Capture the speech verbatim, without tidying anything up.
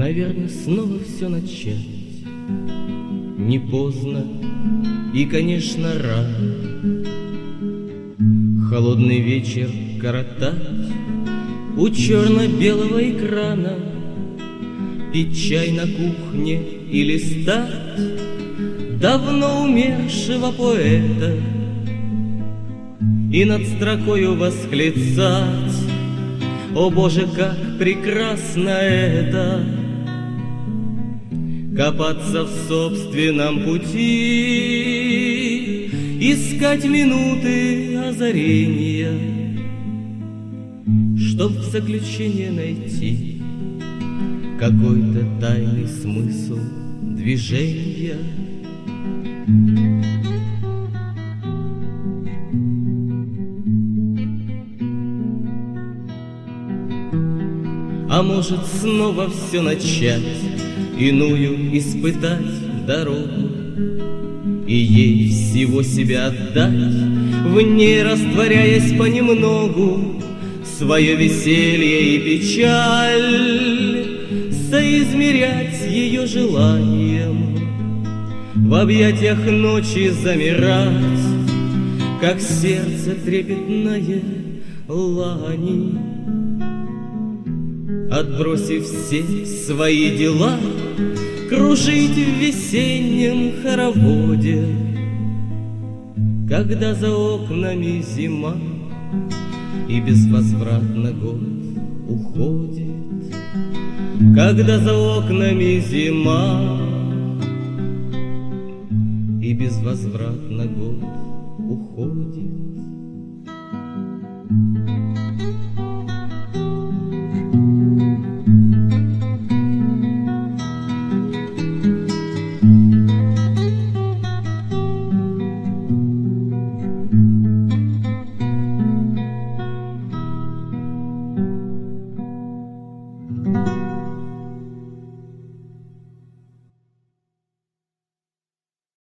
Наверное, снова все начать. Не поздно и, конечно, рано. Холодный вечер коротать у черно-белого экрана, пить чай на кухне и листать давно умершего поэта и над строкою восклицать: о Боже, как прекрасно это! Копаться в собственном пути, искать минуты озарения, чтоб в заключение найти какой-то тайный смысл движения. А может, снова все начать, иную испытать дорогу и ей всего себя отдать, в ней растворяясь понемногу, свое веселье и печаль соизмерять ее желанием, в объятиях ночи замирать, как сердце трепетное лани. Отбросив все свои дела, кружить в весеннем хороводе, когда за окнами зима и безвозвратно год уходит, когда за окнами зима и безвозвратно год уходит.